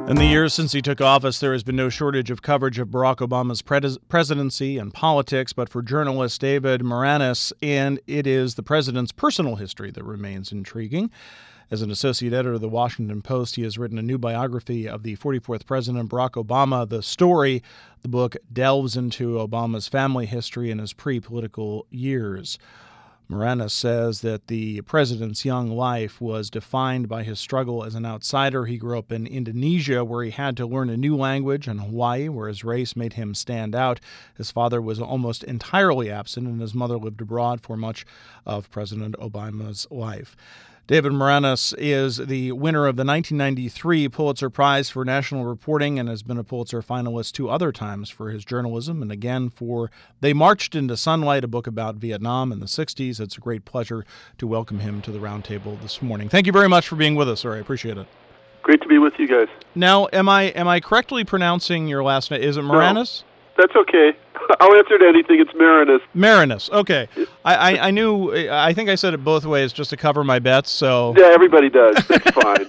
In the years since he took office, there has been no shortage of coverage of Barack Obama's presidency and politics, but for journalist David Maraniss, and it is the president's personal history that remains intriguing. As an associate editor of the Washington Post, he has written a new biography of the 44th President Barack Obama. The story, the book, delves into Obama's family history and his pre-political years. Maraniss says that the president's young life was defined by his struggle as an outsider. He grew up in Indonesia, where he had to learn a new language, and Hawaii, where his race made him stand out. His father was almost entirely absent, and his mother lived abroad for much of President Obama's life. David Maraniss is the winner of the 1993 Pulitzer Prize for National Reporting and has been a Pulitzer finalist 2 other times for his journalism and again for They Marched into Sunlight, a book about Vietnam in the 60s. It's a great pleasure to welcome him to the roundtable this morning. Thank you very much for being with us, sir. I appreciate it. Great to be with you guys. Now, am I correctly pronouncing your last name? Is it Maraniss? No, that's okay. I'll answer to anything. It's Maraniss. Maraniss. Okay. I knew. I think I said it both ways just to cover my bets. So yeah, everybody does. That's fine.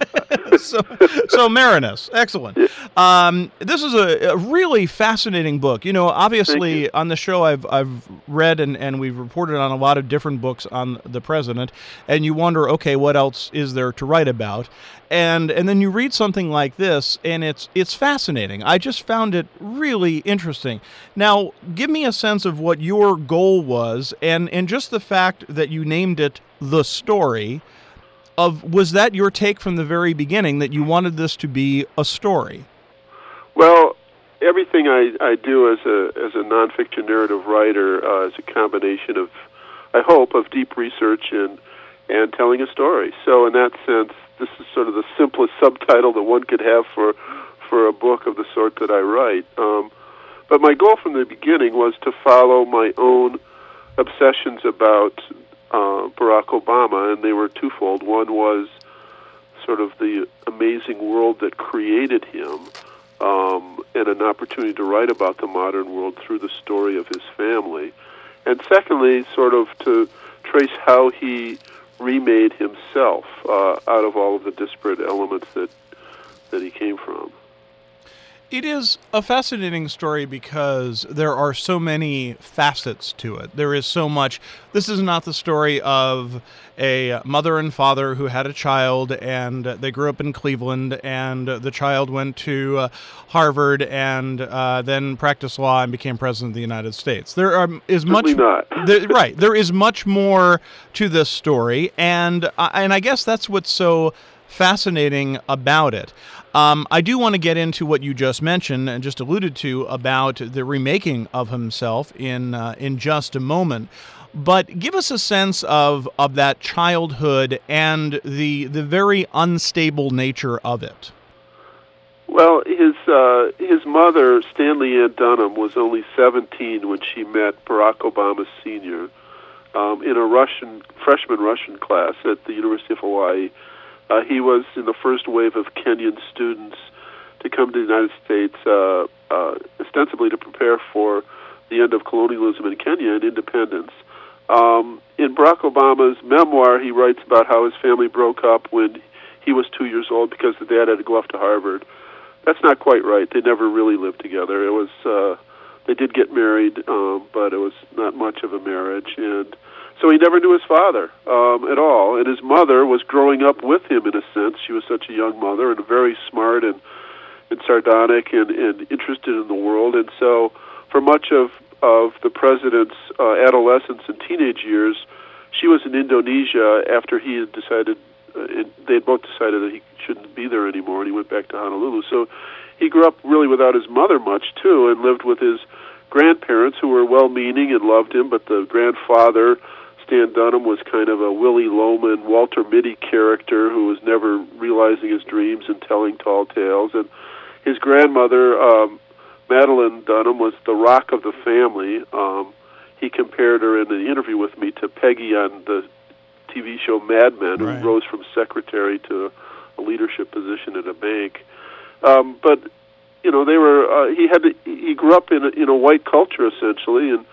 so Maraniss. Excellent. This is a really fascinating book. You know, obviously on the show I've read and we've reported on a lot of different books on the president, and you wonder, okay, what else is there to write about? And then you read something like this, and it's fascinating. I just found it really interesting. Now, give me a sense of what your goal was, and just the fact that you named it The Story. Was that your take from the very beginning, that you wanted this to be a story? Well, everything I do as a nonfiction narrative writer is a combination of, I hope, of deep research and telling a story. So in that sense, this is sort of the simplest subtitle that one could have for a book of the sort that I write. But my goal from the beginning was to follow my own obsessions about Barack Obama, and they were twofold. One was sort of the amazing world that created him, and an opportunity to write about the modern world through the story of his family. And secondly, sort of to trace how he remade himself out of all of the disparate elements that he came from. It is a fascinating story because there are so many facets to it. There is so much. This is not the story of a mother and father who had a child, and they grew up in Cleveland, and the child went to Harvard and then practiced law and became president of the United States. There is much. Right. There is much more to this story, and I guess that's what's so fascinating about it. I do want to get into what you just mentioned and just alluded to about the remaking of himself in just a moment. But give us a sense of that childhood and the very unstable nature of it. Well, his mother, Stanley Ann Dunham, was only 17 when she met Barack Obama Sr. In a freshman Russian class at the University of Hawaii. He was in the first wave of Kenyan students to come to the United States, ostensibly to prepare for the end of colonialism in Kenya and independence. In Barack Obama's memoir, he writes about how his family broke up when he was 2 years old because the dad had to go off to Harvard. That's not quite right. They never really lived together. It was they did get married, but it was not much of a marriage, and so he never knew his father at all. And his mother was growing up with him in a sense. She was such a young mother and very smart and sardonic and interested in the world. And so for much of the president's adolescence and teenage years, she was in Indonesia after he had decided, they had both decided that he shouldn't be there anymore, and he went back to Honolulu. So he grew up really without his mother much, too, and lived with his grandparents who were well-meaning and loved him, but the grandfather, Stan Dunham, was kind of a Willie Loman, Walter Mitty character who was never realizing his dreams and telling tall tales. And his grandmother, Madeline Dunham, was the rock of the family. He compared her in an interview with me to Peggy on the TV show Mad Men, who rose from secretary to a leadership position at a bank. But you know, they were. He grew up in a white culture essentially, and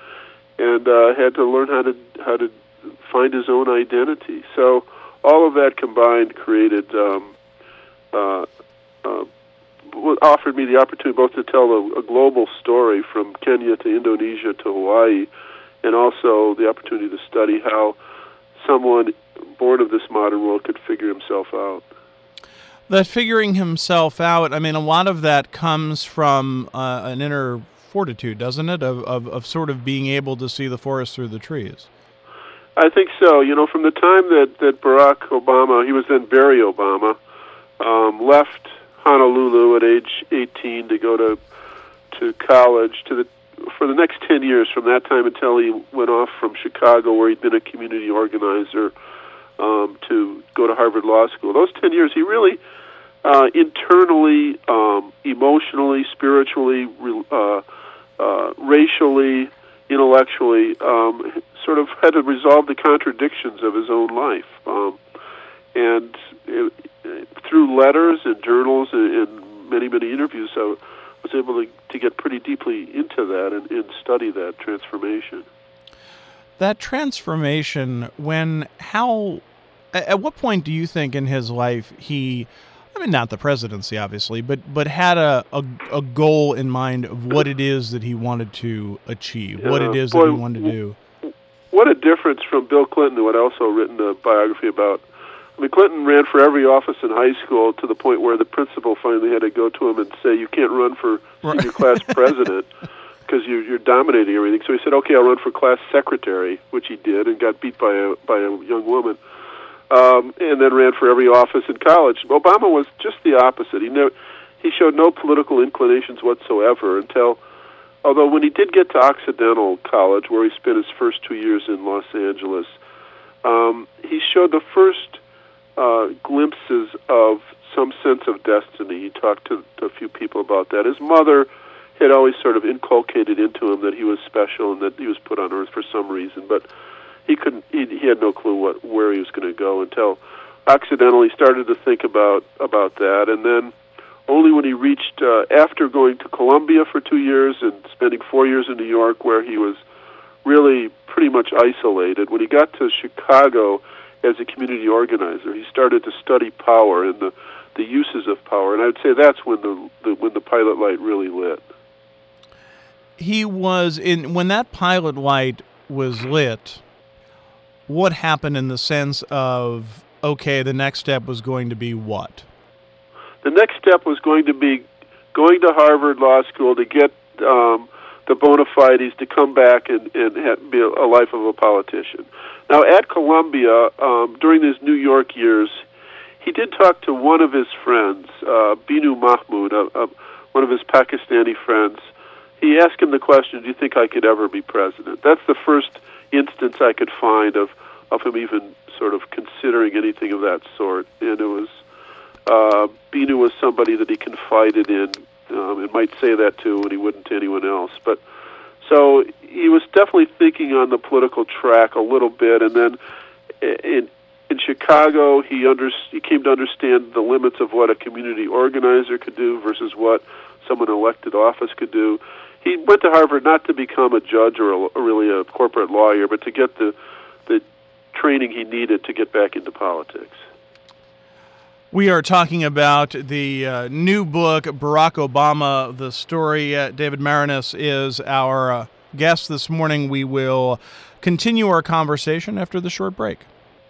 had to learn how to find his own identity. So all of that combined created what offered me the opportunity both to tell a global story from Kenya to Indonesia to Hawaii, and also the opportunity to study how someone born of this modern world could figure himself out. That figuring himself out, I mean, a lot of that comes from an inner fortitude, doesn't it, of sort of being able to see the forest through the trees? I think so. From the time that Barack Obama, he was then Barry Obama, left Honolulu at age 18 to go to college for the next 10 years, from that time until he went off from Chicago, where he'd been a community organizer, to go to Harvard Law School. Those 10 years, he really internally, emotionally, spiritually, racially, intellectually, sort of had to resolve the contradictions of his own life. Through letters and journals and many, many interviews, I was able to get pretty deeply into that and study that transformation. That transformation, at what point do you think in his life not the presidency, obviously, but had a goal in mind of what it is that he wanted to achieve, what it is that he wanted to do? What a difference from Bill Clinton, who had also written a biography about. I mean, Clinton ran for every office in high school to the point where the principal finally had to go to him and say, "You can't run for senior class president because you're dominating everything." So he said, "Okay, I'll run for class secretary," which he did, and got beat by a young woman. And then ran for every office in college. Obama was just the opposite. He showed no political inclinations whatsoever although when he did get to Occidental College, where he spent his first 2 years in Los Angeles, he showed the first glimpses of some sense of destiny. He talked to a few people about that. His mother had always sort of inculcated into him that he was special and that he was put on earth for some reason, but he had no clue where he was going to go until Occidental. He started to think about that, and then only when he reached, after going to Columbia for 2 years and spending 4 years in New York, where he was really pretty much isolated, when he got to Chicago as a community organizer, he started to study power and the uses of power, and I would say that's when the pilot light really lit. When that pilot light was lit, what happened in the sense of, okay, the next step was going to be what? The next step was going to be going to Harvard Law School to get the bona fides to come back and be a life of a politician. Now, at Columbia, during his New York years, he did talk to one of his friends, Binu Mahmood, one of his Pakistani friends. He asked him the question, "Do you think I could ever be president?" That's the first instance I could find of him even sort of considering anything of that sort. And it was Binu was somebody that he confided in and might say that to, and he wouldn't to anyone else. But so he was definitely thinking on the political track a little bit, and then in Chicago he came to understand the limits of what a community organizer could do versus what someone in elected office could do. He went to Harvard not to become a judge or really a corporate lawyer, but to get the training he needed to get back into politics. We are talking about the new book, Barack Obama, The Story. David Maraniss is our guest this morning. We will continue our conversation after the short break.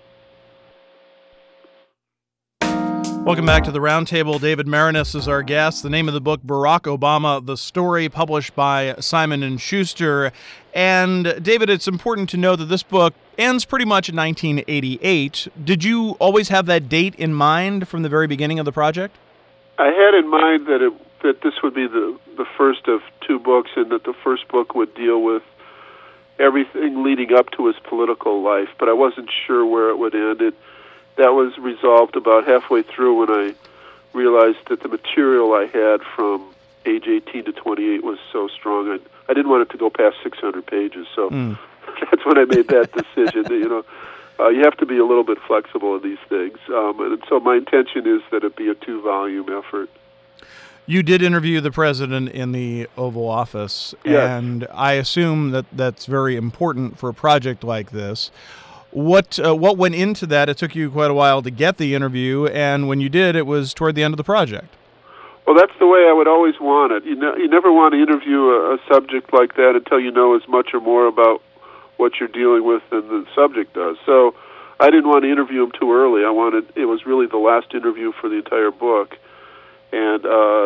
Welcome back to the Roundtable. David Maraniss is our guest. The name of the book, Barack Obama, The Story, published by Simon & Schuster. And David, it's important to know that this book ends pretty much in 1988. Did you always have that date in mind from the very beginning of the project? I had in mind that this would be the first of two books, and that the first book would deal with everything leading up to his political life, but I wasn't sure where it would end. That was resolved about halfway through when I realized that the material I had from age 18 to 28 was so strong. I didn't want it to go past 600 pages, so that's when I made that decision. You have to be a little bit flexible in these things. And so my intention is that it be a 2-volume effort. You did interview the president in the Oval Office, yes. And I assume that that's very important for a project like this. What went into that? It took you quite a while to get the interview, and when you did, it was toward the end of the project. Well, that's the way I would always want it. You never want to interview a subject like that until you know as much or more about what you're dealing with than the subject does. So I didn't want to interview him too early. It was really the last interview for the entire book, and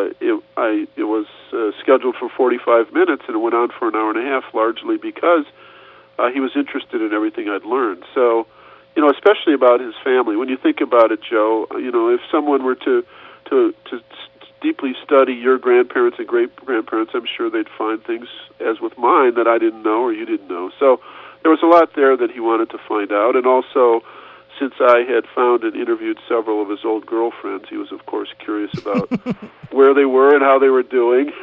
it was scheduled for 45 minutes, and it went on for an hour and a half, largely because he was interested in everything I'd learned. So, especially about his family. When you think about it, Joe, if someone were to deeply study your grandparents and great-grandparents, I'm sure they'd find things, as with mine, that I didn't know or you didn't know. So there was a lot there that he wanted to find out. And also, since I had found and interviewed several of his old girlfriends, he was, of course, curious about where they were and how they were doing.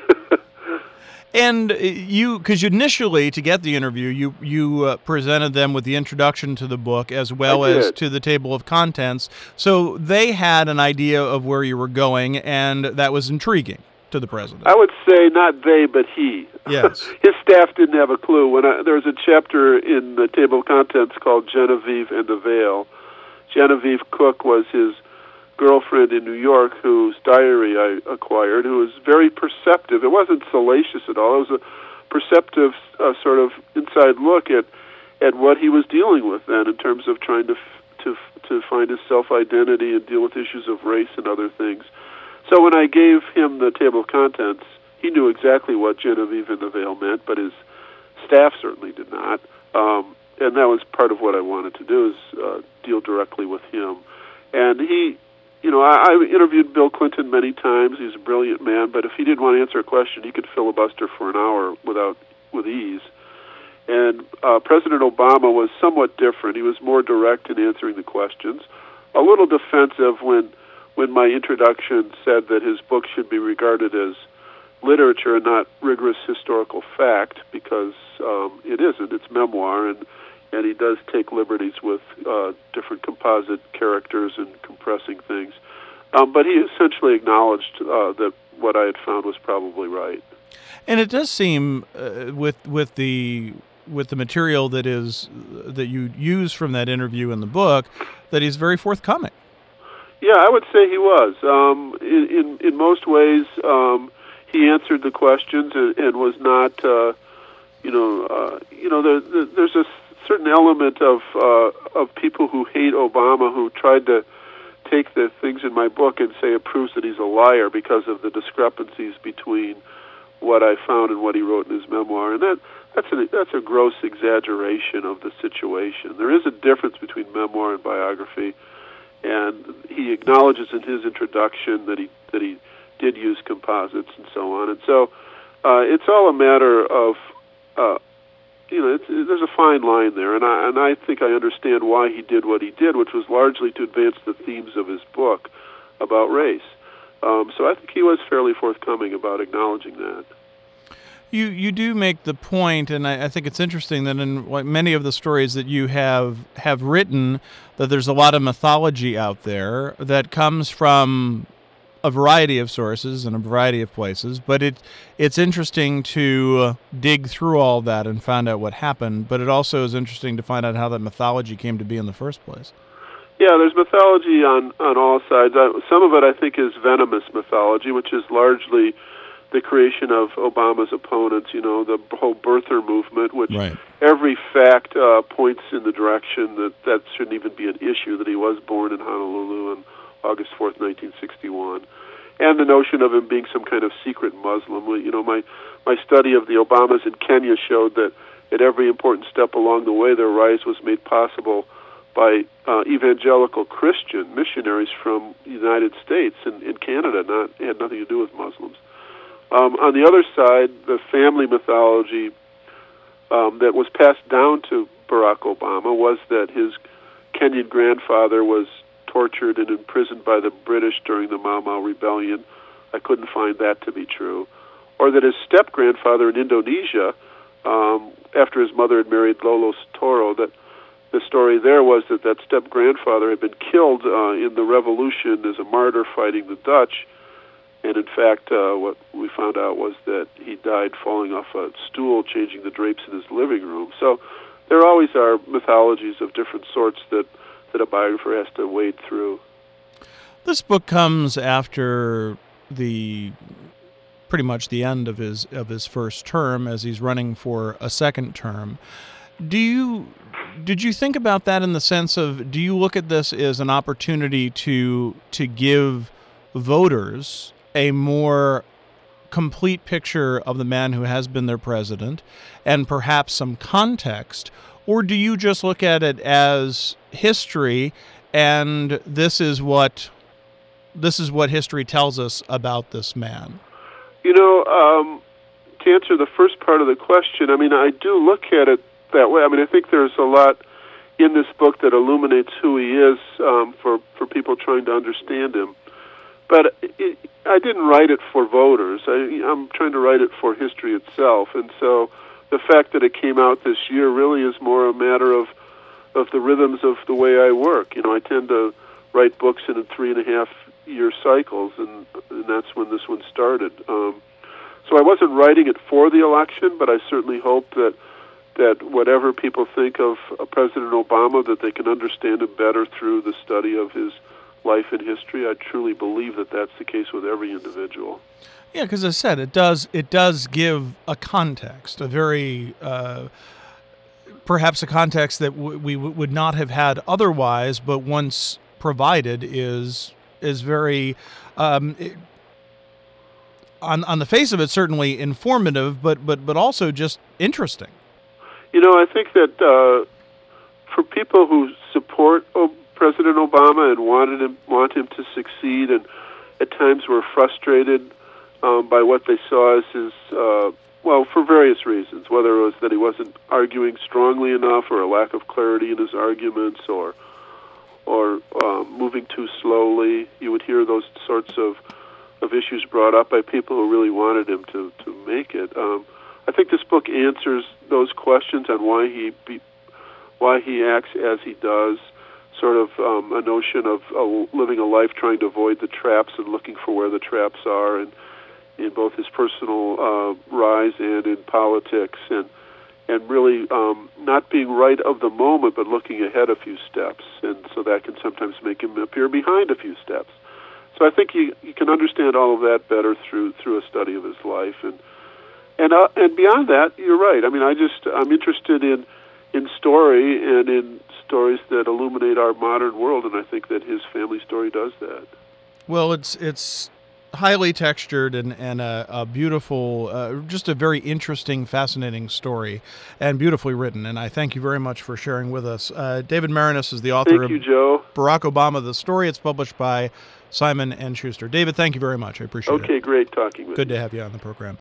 And because initially, to get the interview, you presented them with the introduction to the book as well as to the table of contents. So they had an idea of where you were going, and that was intriguing to the president. I would say not they, but he. Yes. His staff didn't have a clue. There was a chapter in the table of contents called Genevieve and the Veil. Genevieve Cook was his girlfriend in New York whose diary I acquired, who was very perceptive. It wasn't salacious at all. It was a perceptive sort of inside look at what he was dealing with then in terms of trying to find his self-identity and deal with issues of race and other things. So when I gave him the table of contents, he knew exactly what Genevieve and the Veil meant, but his staff certainly did not. And that was part of what I wanted to do, is deal directly with him. And he... I interviewed Bill Clinton many times. He's a brilliant man, but if he didn't want to answer a question, he could filibuster for an hour with ease. And President Obama was somewhat different. He was more direct in answering the questions, a little defensive when my introduction said that his book should be regarded as literature and not rigorous historical fact, because it isn't. It's memoir, and he does take liberties with different composite characters and compressing things. But he essentially acknowledged that what I had found was probably right. And it does seem, with the material that you use from that interview in the book, that he's very forthcoming. Yeah, I would say he was. In most ways, he answered the questions and was not. There's a certain element of people who hate Obama who tried to take the things in my book and say it proves that he's a liar because of the discrepancies between what I found and what he wrote in his memoir, and that's a gross exaggeration of the situation. There is a difference between memoir and biography, and he acknowledges in his introduction that he did use composites and so on, and so it's all a matter of. There's a fine line there, and I think I understand why he did what he did, which was largely to advance the themes of his book about race. So I think he was fairly forthcoming about acknowledging that. You do make the point, and I think it's interesting that in many of the stories that you have written, that there's a lot of mythology out there that comes from a variety of sources and a variety of places, but it's interesting to dig through all that and find out what happened, but it also is interesting to find out how that mythology came to be in the first place. Yeah, there's mythology on all sides. Some of it, I think, is venomous mythology, which is largely the creation of Obama's opponents, the whole birther movement, which every fact points in the direction that shouldn't even be an issue, that he was born in Honolulu on August 4th, 1961, and the notion of him being some kind of secret Muslim. My study of the Obamas in Kenya showed that at every important step along the way, their rise was made possible by evangelical Christian missionaries from the United States and in Canada. It had nothing to do with Muslims. On the other side, the family mythology that was passed down to Barack Obama was that his Kenyan grandfather was tortured and imprisoned by the British during the Mau Mau Rebellion. I couldn't find that to be true. Or that his step-grandfather in Indonesia, after his mother had married Lolo Toro, that the story there was that step-grandfather had been killed in the revolution as a martyr fighting the Dutch. And in fact, what we found out was that he died falling off a stool, changing the drapes in his living room. So there always are mythologies of different sorts that a biographer has to wade through. This book comes after the pretty much the end of his first term as he's running for a second term. Did you think about that in the sense of, do you look at this as an opportunity to give voters a more complete picture of the man who has been their president and perhaps some context, or do you just look at it as history and this is what history tells us about this man? To answer the first part of the question, I do look at it that way. I think there's a lot in this book that illuminates who he is for people trying to understand him. But I didn't write it for voters. I'm trying to write it for history itself. And so the fact that it came out this year really is more a matter of the rhythms of the way I work. I tend to write books in 3.5-year cycles, and that's when this one started. So I wasn't writing it for the election, but I certainly hope that whatever people think of President Obama, that they can understand him better through the study of his life and history. I truly believe that that's the case with every individual. Yeah, because as I said, it does give a context, a very perhaps a context that we would not have had otherwise, but once provided is very on the face of it certainly informative, but also just interesting. I think that for people who support President Obama and want him to succeed, and at times were frustrated by what they saw as his, for various reasons, whether it was that he wasn't arguing strongly enough, or a lack of clarity in his arguments, or moving too slowly. You would hear those sorts of issues brought up by people who really wanted him to make it. I think this book answers those questions on why he acts as he does. Sort of a notion of living a life trying to avoid the traps and looking for where the traps are, and in both his personal rise and in politics, and really not being right of the moment, but looking ahead a few steps, and so that can sometimes make him appear behind a few steps. So I think you can understand all of that better through a study of his life, and beyond that, you're right. I'm interested in story and in stories that illuminate our modern world, and I think that his family story does that. Well, it's highly textured and a beautiful, just a very interesting, fascinating story, and beautifully written. And I thank you very much for sharing with us. David Maraniss is the author of Joe. Barack Obama, The Story. It's published by Simon & Schuster. David, thank you very much. I appreciate it. Okay, great talking with you. Good to have you on the program.